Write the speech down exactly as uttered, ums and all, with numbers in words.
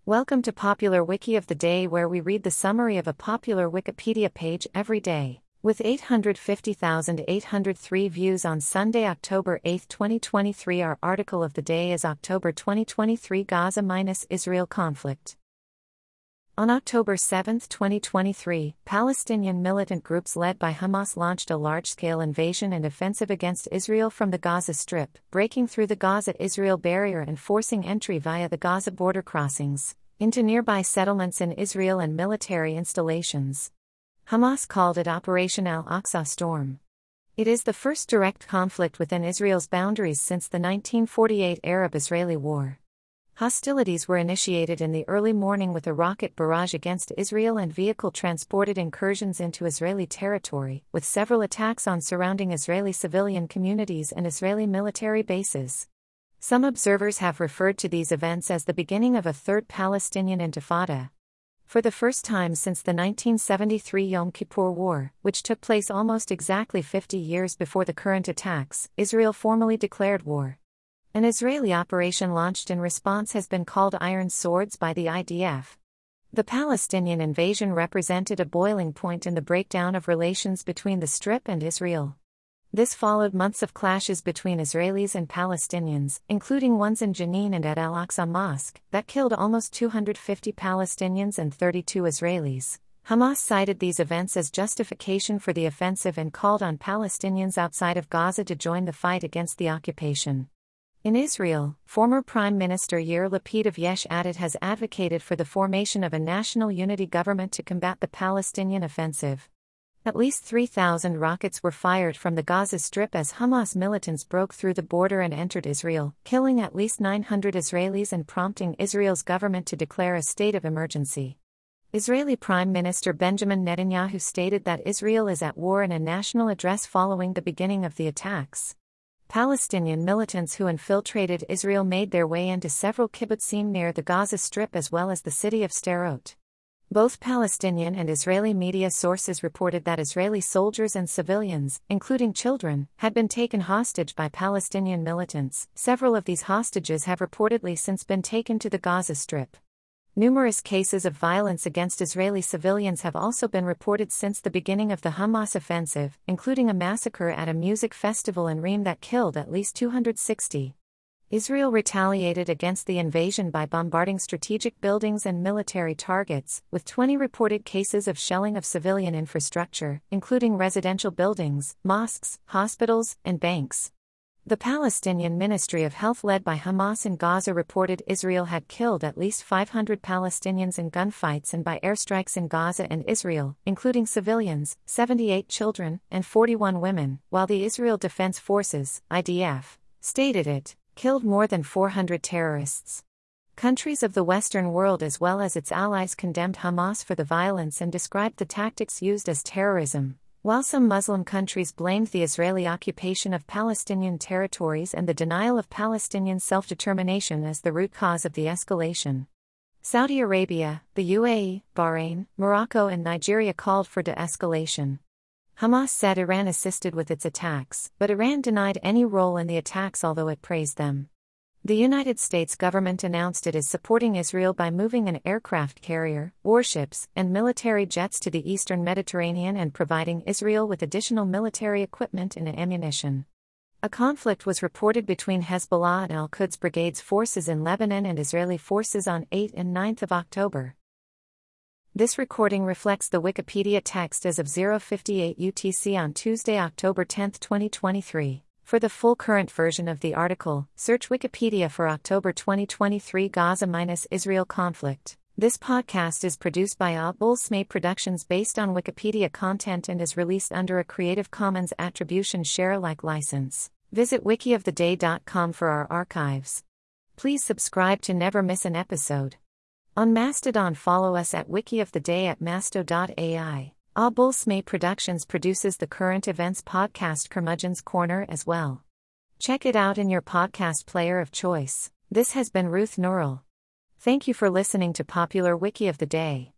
Welcome to Popular Wiki of the Day, where we read the summary of a popular Wikipedia page every day. With eight hundred fifty thousand eight hundred three views on Sunday, October eighth, twenty twenty-three, our article of the day is October twenty twenty-three Gaza-Israel conflict. On October seventh, twenty twenty-three, Palestinian militant groups led by Hamas launched a large-scale invasion and offensive against Israel from the Gaza Strip, breaking through the Gaza-Israel barrier and forcing entry via the Gaza border crossings into nearby settlements in Israel and military installations. Hamas called it Operation Al-Aqsa Storm. It is the first direct conflict within Israel's boundaries since the nineteen forty-eight Arab-Israeli War. Hostilities were initiated in the early morning with a rocket barrage against Israel and vehicle-transported incursions into Israeli territory, with several attacks on surrounding Israeli civilian communities and Israeli military bases. Some observers have referred to these events as the beginning of a third Palestinian Intifada. For the first time since the nineteen seventy-three Yom Kippur War, which took place almost exactly fifty years before the current attacks, Israel formally declared war. An Israeli operation launched in response has been called Iron Swords by the I D F. The Palestinian invasion represented a boiling point in the breakdown of relations between the Strip and Israel. This followed months of clashes between Israelis and Palestinians, including ones in Jenin and at Al-Aqsa Mosque, that killed almost two hundred fifty Palestinians and thirty-two Israelis. Hamas cited these events as justification for the offensive and called on Palestinians outside of Gaza to join the fight against the occupation. In Israel, former Prime Minister Yair Lapid of Yesh Atid has advocated for the formation of a national unity government to combat the Palestinian offensive. At least three thousand rockets were fired from the Gaza Strip as Hamas militants broke through the border and entered Israel, killing at least nine hundred Israelis and prompting Israel's government to declare a state of emergency. Israeli Prime Minister Benjamin Netanyahu stated that Israel is at war in a national address following the beginning of the attacks. Palestinian militants who infiltrated Israel made their way into several kibbutzim near the Gaza Strip as well as the city of Sderot. Both Palestinian and Israeli media sources reported that Israeli soldiers and civilians, including children, had been taken hostage by Palestinian militants. Several of these hostages have reportedly since been taken to the Gaza Strip. Numerous cases of violence against Israeli civilians have also been reported since the beginning of the Hamas offensive, including a massacre at a music festival in Reem that killed at least two hundred sixty. Israel retaliated against the invasion by bombarding strategic buildings and military targets, with twenty reported cases of shelling of civilian infrastructure, including residential buildings, mosques, hospitals, and banks. The Palestinian Ministry of Health led by Hamas in Gaza reported Israel had killed at least five hundred Palestinians in gunfights and by airstrikes in Gaza and Israel, including civilians, seventy-eight children, and forty-one women, while the Israel Defense Forces, I D F, stated it killed more than four hundred terrorists. Countries of the Western world as well as its allies condemned Hamas for the violence and described the tactics used as terrorism. While some Muslim countries blamed the Israeli occupation of Palestinian territories and the denial of Palestinian self-determination as the root cause of the escalation. Saudi Arabia, the U A E, Bahrain, Morocco and Nigeria called for de-escalation. Hamas said Iran assisted with its attacks, but Iran denied any role in the attacks although it praised them. The United States government announced it is supporting Israel by moving an aircraft carrier, warships, and military jets to the eastern Mediterranean and providing Israel with additional military equipment and ammunition. A conflict was reported between Hezbollah and Al-Quds Brigade's forces in Lebanon and Israeli forces on eighth and ninth of October. This recording reflects the Wikipedia text as of zero fifty-eight U T C on Tuesday, October tenth, twenty twenty-three. For the full current version of the article, search Wikipedia for October twenty twenty-three Gaza-Israel conflict. This podcast is produced by Abul Smay Productions based on Wikipedia content and is released under a Creative Commons Attribution Share Alike license. Visit wiki of the day dot com for our archives. Please subscribe to never miss an episode. On Mastodon, follow us at wikioftheday at masto dot A I. Abul Smay Productions produces the current events podcast Curmudgeon's Corner as well. Check it out in your podcast player of choice. This has been Ruth Nurul. Thank you for listening to Popular Wiki of the Day.